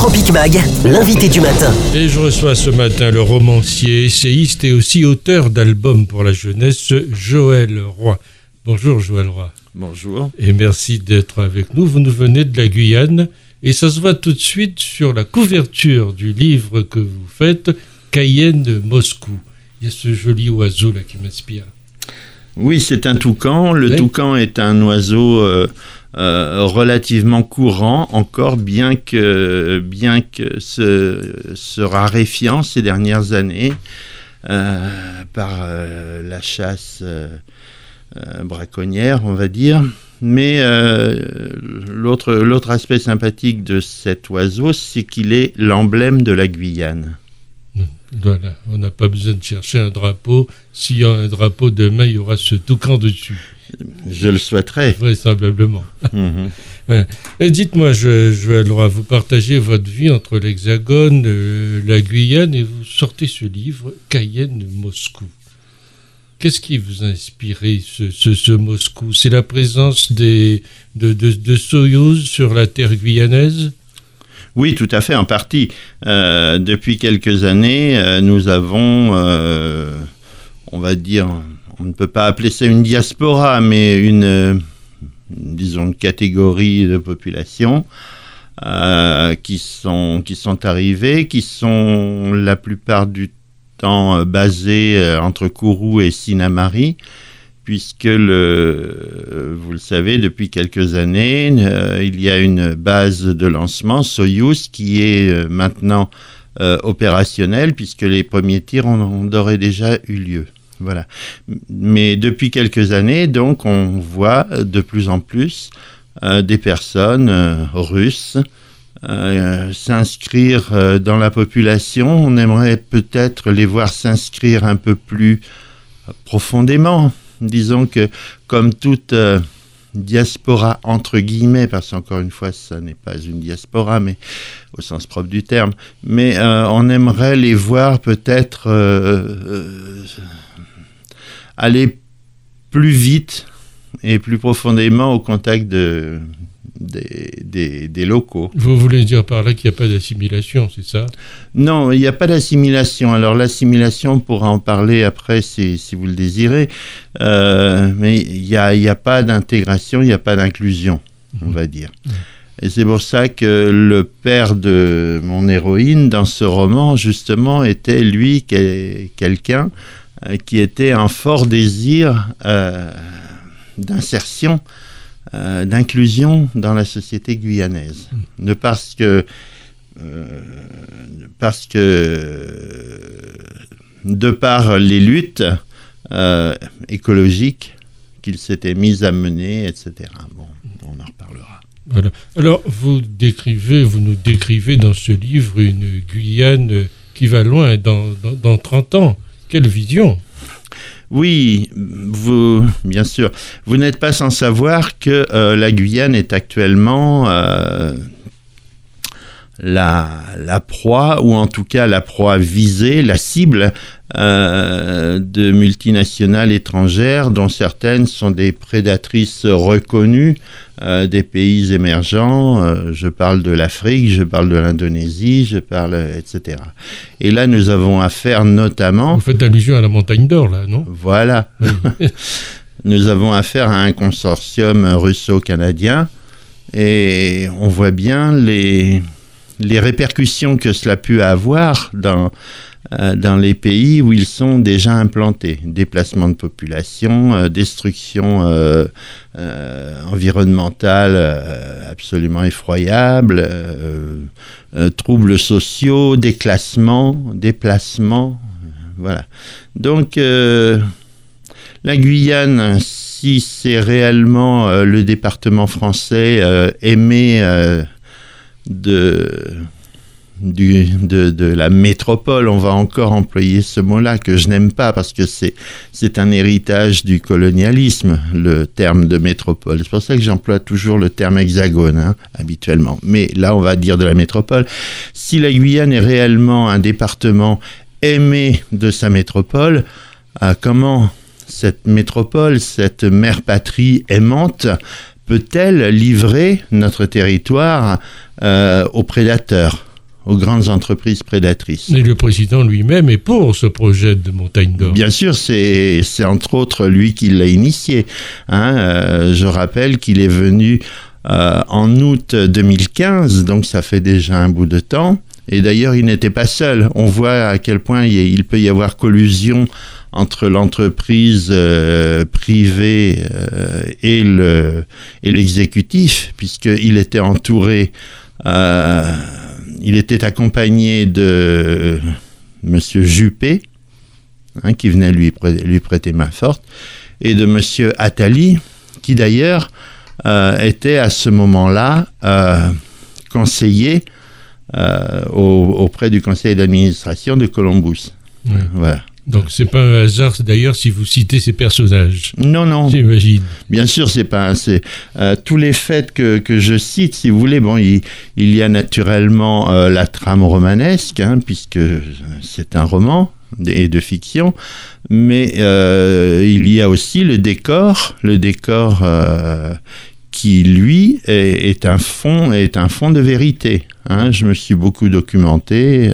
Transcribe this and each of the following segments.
Tropic Mag, l'invité du matin. Et je reçois ce matin le romancier, essayiste et aussi auteur d'albums pour la jeunesse, Joël Roy. Bonjour Joël Roy. Bonjour. Et merci d'être avec nous. Vous nous venez de la Guyane et ça se voit tout de suite sur la couverture du livre que vous faites, Cayenne Moscou. Il y a ce joli oiseau là qui m'inspire. Oui, c'est un toucan. Le toucan est un oiseau relativement courant encore, bien que se raréfiant ces dernières années par la chasse braconnière, on va dire. Mais l'autre aspect sympathique de cet oiseau, c'est qu'il est l'emblème de la Guyane. Voilà, on n'a pas besoin de chercher un drapeau. S'il y a un drapeau demain, il y aura ce toucan dessus. Je le souhaiterais. Vraisemblablement. Mm-hmm. Ouais. Et dites-moi, Joël Roy, vous partagez votre vie entre l'Hexagone, la Guyane, et vous sortez ce livre, Cayenne Moscou. Qu'est-ce qui vous a inspiré ce Moscou? C'est la présence de Soyouz sur la terre guyanaise? Oui, tout à fait, en partie. Depuis quelques années, nous avons, on va dire, on ne peut pas appeler ça une diaspora, mais une catégorie de population qui sont arrivées, qui sont la plupart du temps basées entre Kourou et Sinnamary, puisque, vous le savez, depuis quelques années, il y a une base de lancement, Soyouz, qui est maintenant opérationnelle, puisque les premiers tirs ont d'ores et déjà eu lieu. Voilà. Mais depuis quelques années, donc, on voit de plus en plus des personnes russes s'inscrire dans la population. On aimerait peut-être les voir s'inscrire un peu plus profondément. Disons que, comme toute diaspora, entre guillemets, parce qu'encore une fois, ça n'est pas une diaspora, mais au sens propre du terme, mais on aimerait les voir peut-être aller plus vite et plus profondément au contact des locaux. Vous voulez dire par là qu'il n'y a pas d'assimilation, c'est ça? Non, il n'y a pas d'assimilation. Alors l'assimilation, on pourra en parler après si vous le désirez, mais il n'y a pas d'intégration, il n'y a pas d'inclusion, on va dire. Et c'est pour ça que le père de mon héroïne, dans ce roman, justement, était lui quelqu'un qui était un fort désir d'insertion, d'inclusion dans la société guyanaise. Parce que de par les luttes écologiques qu'il s'était mis à mener, etc. Bon, on en reparlera. Voilà. Alors, vous nous décrivez dans ce livre une Guyane qui va loin, dans 30 ans. Quelle vision! Oui, bien sûr. Vous n'êtes pas sans savoir que la Guyane est actuellement la proie, ou en tout cas la proie visée, la cible de multinationales étrangères, dont certaines sont des prédatrices reconnues des pays émergents. Je parle de l'Afrique, je parle de l'Indonésie, etc. Et là, nous avons affaire notamment... Vous faites allusion à la montagne d'or, là, non? Voilà. Oui. Nous avons affaire à un consortium russo-canadien et on voit bien les répercussions que cela pu avoir dans les pays où ils sont déjà implantés. Déplacement de population, destruction environnementale absolument effroyable, troubles sociaux, déplacements, voilà. Donc, la Guyane, si c'est réellement le département français aimé de la métropole, on va encore employer ce mot-là que je n'aime pas parce que c'est un héritage du colonialisme, le terme de métropole. C'est pour ça que j'emploie toujours le terme hexagone, habituellement. Mais là, on va dire de la métropole. Si la Guyane est réellement un département aimé de sa métropole, comment cette métropole, cette mère patrie aimante, peut-elle livrer notre territoire aux prédateurs ? aux grandes entreprises prédatrices. Et le président lui-même est pour ce projet de Montagne d'Or. Bien sûr, c'est entre autres lui qui l'a initié. Je rappelle qu'il est venu en août 2015, donc ça fait déjà un bout de temps. Et d'ailleurs, il n'était pas seul. On voit à quel point il peut y avoir collusion entre l'entreprise privée et l'exécutif, puisqu'il était entouré, il était accompagné de Monsieur Juppé, qui venait lui prêter main forte, et de Monsieur Attali, qui d'ailleurs était à ce moment-là conseiller auprès du conseil d'administration de Columbus. Oui. Voilà. Donc c'est pas un hasard d'ailleurs si vous citez ces personnages. Non. J'imagine. Bien sûr, c'est tous les faits que je cite, si vous voulez. Bon, il y a naturellement la trame romanesque, puisque c'est un roman de fiction, mais il y a aussi le décor qui lui est un fond de vérité. Je me suis beaucoup documenté.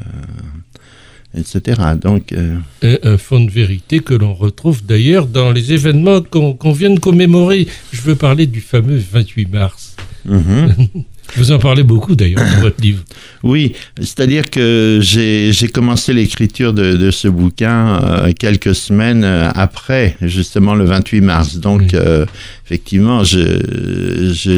Etc. Donc, un fond de vérité que l'on retrouve d'ailleurs dans les événements qu'on vient de commémorer. Je veux parler du fameux 28 mars. Vous en parlez beaucoup d'ailleurs dans votre livre. Oui, c'est-à-dire que j'ai commencé l'écriture de ce bouquin quelques semaines après, justement le 28 mars. Donc, effectivement, je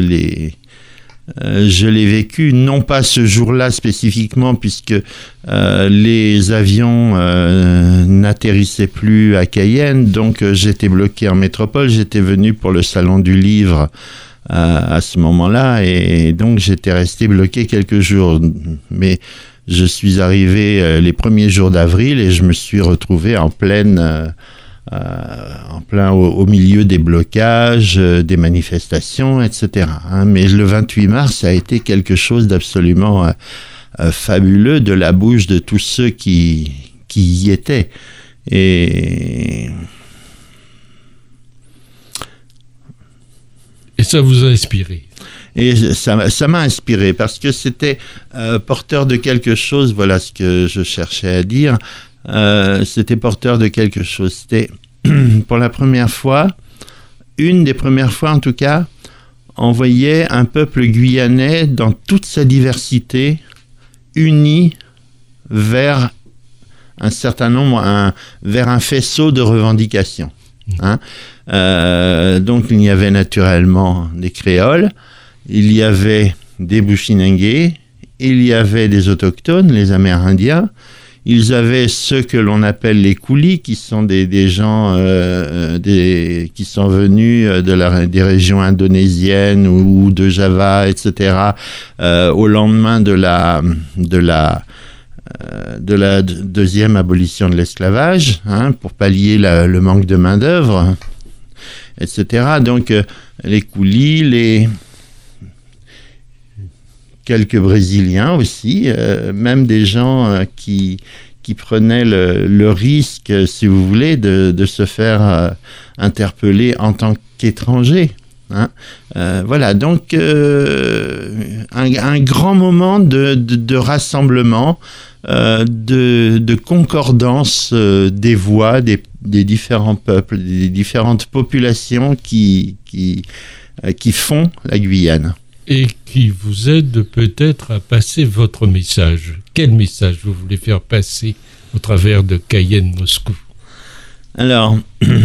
l'ai vécu, non pas ce jour-là spécifiquement, puisque les avions n'atterrissaient plus à Cayenne, donc j'étais bloqué en métropole, j'étais venu pour le salon du livre à ce moment-là, et donc j'étais resté bloqué quelques jours. Mais je suis arrivé les premiers jours d'avril et je me suis retrouvé en plein au milieu des blocages, des manifestations, etc. Mais le 28 mars, ça a été quelque chose d'absolument fabuleux de la bouche de tous ceux qui y étaient. Et ça vous a inspiré? Et ça m'a inspiré parce que c'était porteur de quelque chose, voilà ce que je cherchais à dire. C'était porteur de quelque chose. C'était pour la première fois, une des premières fois en tout cas, on voyait un peuple guyanais dans toute sa diversité, uni vers un certain nombre, vers un faisceau de revendications. Donc il y avait naturellement des créoles, il y avait des bushinengués, il y avait des autochtones, les Amérindiens. Ils avaient ceux que l'on appelle les coulis, qui sont des gens qui sont venus des régions indonésiennes ou de Java, etc. Au lendemain de la deuxième abolition de l'esclavage, pour pallier le manque de main d'œuvre, etc. Donc les coulis, quelques Brésiliens aussi, même des gens qui prenaient le risque, si vous voulez, de se faire interpeller en tant qu'étrangers. Voilà, donc un grand moment de rassemblement, de concordance des voix des différents peuples, des différentes populations qui font la Guyane. Et qui vous aide peut-être à passer votre message. Quel message vous voulez faire passer au travers de Cayenne-Moscou? Alors,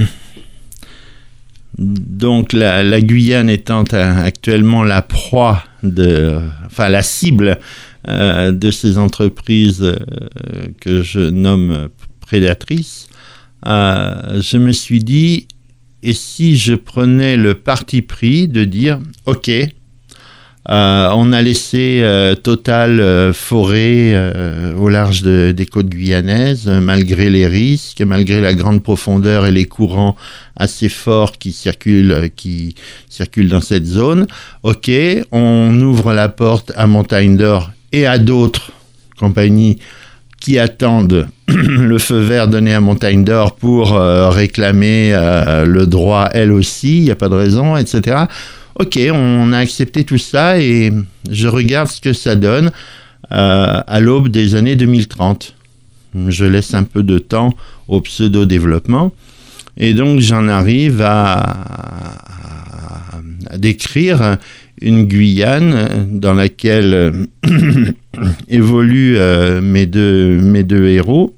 donc la Guyane étant actuellement la proie la cible de ces entreprises que je nomme prédatrices, je me suis dit, et si je prenais le parti pris de dire, ok, on a laissé Total forer au large des côtes guyanaises, malgré les risques, malgré la grande profondeur et les courants assez forts qui circulent dans cette zone. Ok, on ouvre la porte à Montagne d'Or et à d'autres compagnies qui attendent le feu vert donné à Montagne d'Or pour réclamer le droit, elles aussi, il n'y a pas de raison, etc. Ok, on a accepté tout ça et je regarde ce que ça donne. à l'aube des années 2030. Je laisse un peu de temps au pseudo-développement. Et donc, j'en arrive à décrire une Guyane dans laquelle évoluent mes deux héros.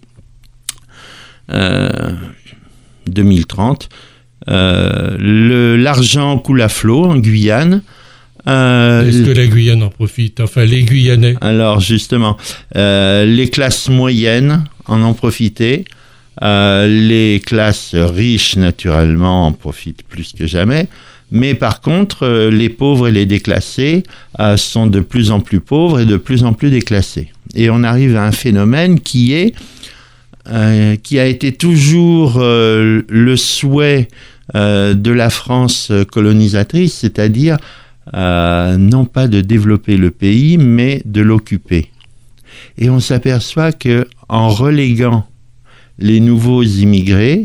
2030. L'argent coule à flot en Guyane. Est-ce que la Guyane en profite? Enfin, les Guyanais. Alors, justement, les classes moyennes en ont profité. Les classes riches, naturellement, en profitent plus que jamais. Mais par contre, les pauvres et les déclassés sont de plus en plus pauvres et de plus en plus déclassés. Et on arrive à un phénomène qui a été toujours le souhait de la France colonisatrice, c'est-à-dire non pas de développer le pays, mais de l'occuper. Et on s'aperçoit qu'en reléguant les nouveaux immigrés,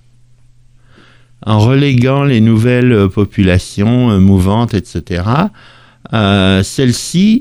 en reléguant les nouvelles populations mouvantes, etc., celles-ci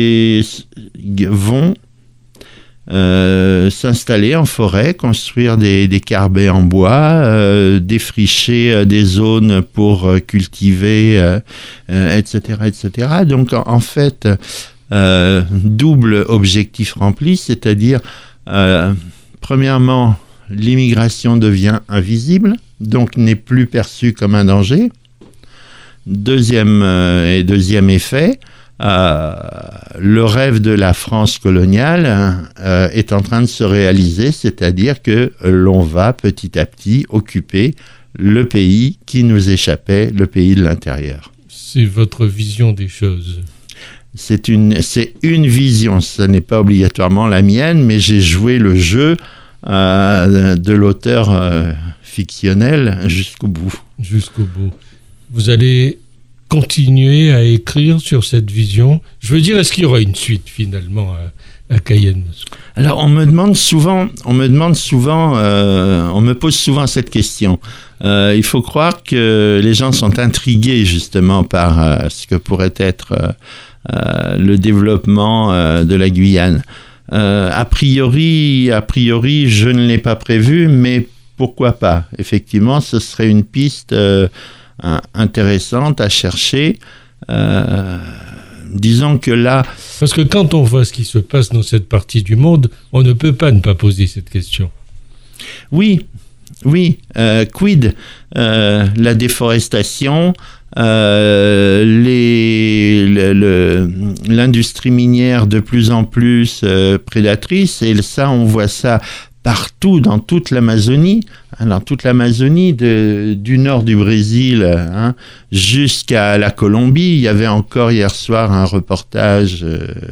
vont s'installer en forêt, construire des carbets en bois, défricher des zones pour cultiver, etc., etc. Donc, en fait, double objectif rempli, c'est-à-dire, premièrement, l'immigration devient invisible, donc n'est plus perçue comme un danger. Deuxième effet, le rêve de la France coloniale est en train de se réaliser, c'est-à-dire que l'on va petit à petit occuper le pays qui nous échappait, le pays de l'intérieur. C'est votre vision des choses. C'est une vision, ce n'est pas obligatoirement la mienne, mais j'ai joué le jeu de l'auteur fictionnel jusqu'au bout. Jusqu'au bout. Vous allez continuer à écrire sur cette vision. Je veux dire, est-ce qu'il y aura une suite finalement à Cayenne? Alors, on me pose souvent cette question. Il faut croire que les gens sont intrigués justement par ce que pourrait être le développement de la Guyane. A priori, je ne l'ai pas prévu, mais pourquoi pas? Effectivement, ce serait une piste intéressante à chercher. Disons que là... Parce que quand on voit ce qui se passe dans cette partie du monde, on ne peut pas ne pas poser cette question. Oui. Quid la déforestation, l'industrie minière de plus en plus prédatrice, et ça, on voit ça partout dans toute l'Amazonie, du nord du Brésil jusqu'à la Colombie. Il y avait encore hier soir un reportage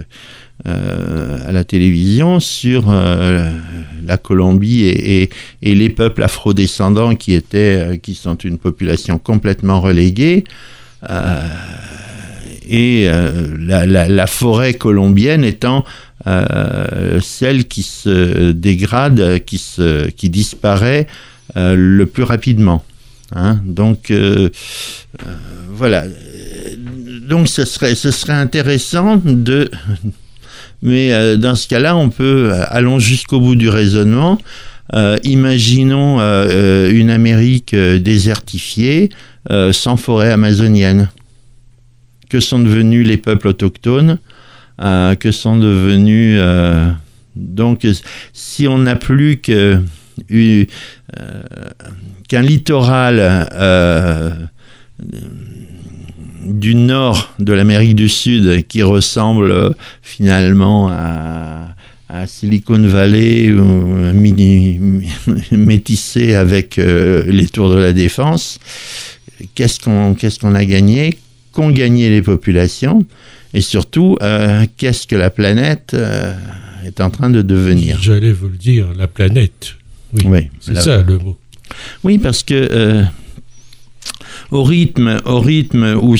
à la télévision sur la Colombie et les peuples afrodescendants qui sont une population complètement reléguée. La forêt colombienne étant celle qui se dégrade, qui disparaît le plus rapidement. Donc voilà. Donc ce serait intéressant mais dans ce cas-là, allons jusqu'au bout du raisonnement. Imaginons une Amérique désertifiée, sans forêt amazonienne. Que sont devenus les peuples autochtones? Que sont devenus... donc, si on n'a plus qu'un littoral du nord de l'Amérique du Sud qui ressemble finalement à Silicon Valley, métissé avec les tours de la Défense, qu'est-ce qu'on a gagné? Qu'ont gagné les populations? Et surtout, qu'est-ce que la planète est en train de devenir? J'allais vous le dire, la planète. Oui, c'est ça le mot. Oui, parce que au rythme où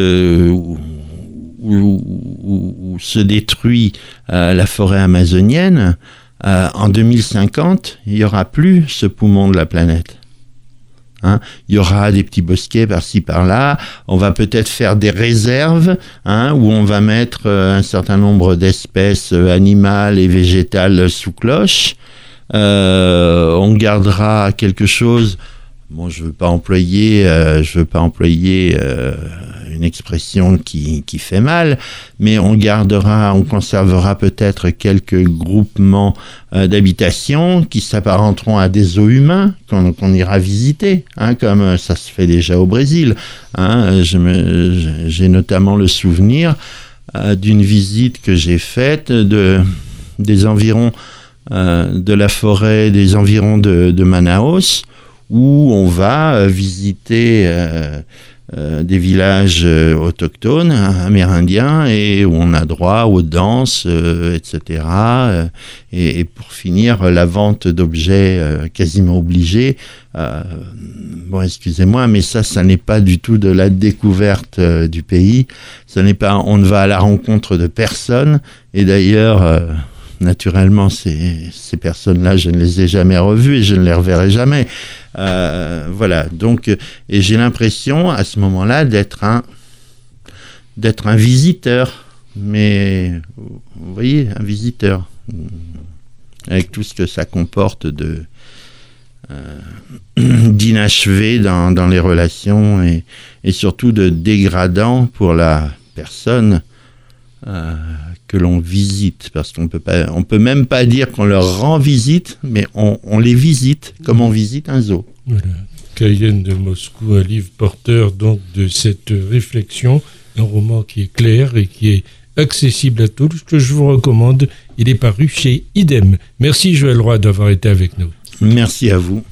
se détruit la forêt amazonienne, en 2050, il n'y aura plus ce poumon de la planète. Hein. Il y aura des petits bosquets par-ci par-là. On va peut-être faire des réserves, hein, où on va mettre un certain nombre d'espèces animales et végétales sous cloche. On gardera quelque chose. Bon, je veux pas employer une expression qui fait mal, mais on conservera peut-être quelques groupements d'habitation qui s'apparenteront à des zoos humains qu'on ira visiter, hein, comme ça se fait déjà au Brésil. Hein. J'ai notamment le souvenir d'une visite que j'ai faite des environs de la forêt, des environs de Manaus, où on va visiter des villages autochtones, amérindiens, et où on a droit aux danses, etc. Et pour finir, la vente d'objets quasiment obligés. Bon, excusez-moi, mais ça n'est pas du tout de la découverte du pays. On ne va à la rencontre de personne. Et d'ailleurs, naturellement, ces personnes-là, je ne les ai jamais revues et je ne les reverrai jamais. Voilà. Donc, et j'ai l'impression à ce moment-là d'être un visiteur, mais vous voyez, un visiteur avec tout ce que ça comporte d'inachevé dans les relations et surtout de dégradant pour la personne que l'on visite, parce qu'on peut même pas dire qu'on leur rend visite, mais on les visite comme on visite un zoo. Voilà. Cayenne de Moscou, un livre porteur donc de cette réflexion, un roman qui est clair et qui est accessible à tous, que je vous recommande. Il est paru chez Idem. Merci Joël Roy d'avoir été avec nous. Merci à vous.